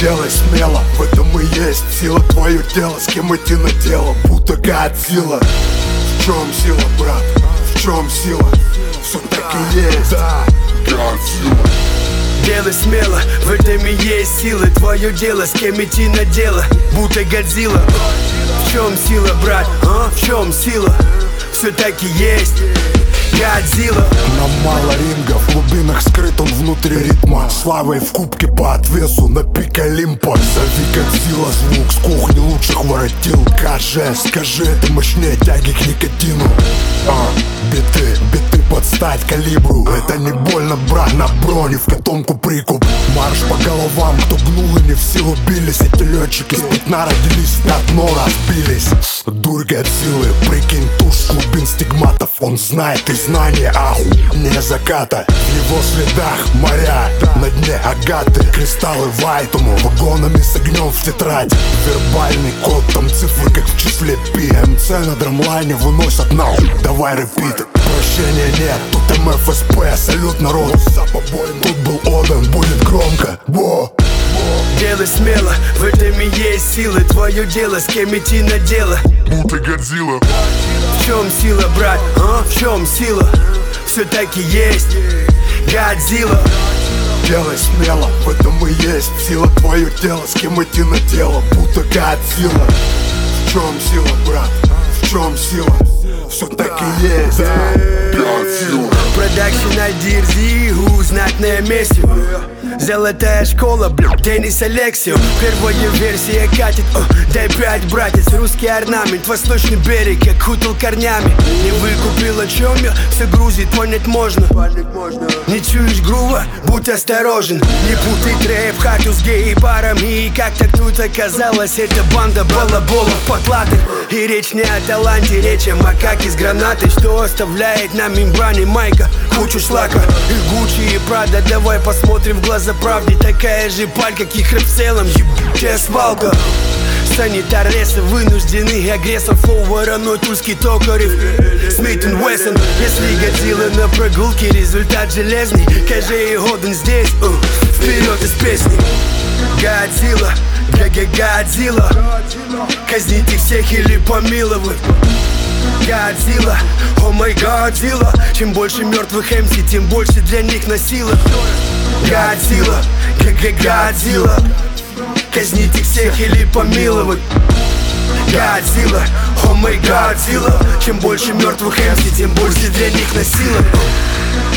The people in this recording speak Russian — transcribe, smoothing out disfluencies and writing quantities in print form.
Делай смело, в этом и есть сила. Твое дело, с кем идти на дело, будто Годзилла. В чем сила, брат? В чем сила? Все так и есть, да, Годзилла. Делай смело, в этом и есть сила. Твое дело, с кем идти на дело, будто Годзилла. В чем сила, брат? В чем сила? Все так и есть, Годзилла. Нам мало ринга, в глубинах скрыт он внутри ритма. Славой в кубке по отвесу на пик Олимпа. Зови Годзилла, звук с кухни лучших воротил. Скажи, это мощнее тяги к никотину. Биты под стать калибру. Это не больно, брат, на броне в котомку прикуп. Марш по головам, кто гнул и не в силу бились. Эти летчики с пятна родились, в пятно разбились. Дурь Годзиллы, прикинь туш с глубин стигматов. Он знает и знания, не заката. В его следах моря, на дне агаты. Кристаллы вайтуму, вагонами с огнем в тетрадь. Вербальный код, там цифры как в числе пи. МЦ на драмлайне выносят нахуй, давай репит. Прощения нет, тут МФСП, салют народ. Тут был Оден, будет громко. Делай смело, в этом и есть сила. Твое дело, с кем идти на дело, будто Годзилла. В чем сила, брат? В чем сила? Все так и есть, Годзилла. Делай смело, в этом и есть сила. Твое дело, с кем идти на дело, будто Годзилла. В чем сила, брат? В чем сила? Все так и есть, Годзилла. Продакшн Альдирзи, знатное месиво. Золотая школа, Денис Алексио. Первая версия катит, дай 5, братец. Русский орнамент, восточный берег, я кутал корнями. Не выкупил, о чем я, все грузит, понять можно. Не чуешь грува, будь осторожен. Не путай трэп, хату с гей-парами. И как так тут оказалось, это банда балаболов потлатых. И речь не о таланте, речь о макаке с гранатой, что оставляет на мембране майка кучу шлака. И Гуччи, и Прада, давай посмотрим в глаза правде. Такая же паль, как и хреб в целом, ебучая свалка. Санитар леса, вынужденный агрессор. Флоу вороной, тульский токарев, Смит энд Вессон. Если Годзилла на прогулке, результат железный. Кажи и Годен здесь, вперед из песни. Годзилла, Годзилла. Казнить их всех или помиловать. Годзилла, о май Годзилла. Чем больше мертвых МС, тем больше для них насилок. Годзилла, Годзилла. Казнить их всех или помиловать. Годзилла, о май Годзилла. Чем больше мертвых МС, тем больше для них насилок.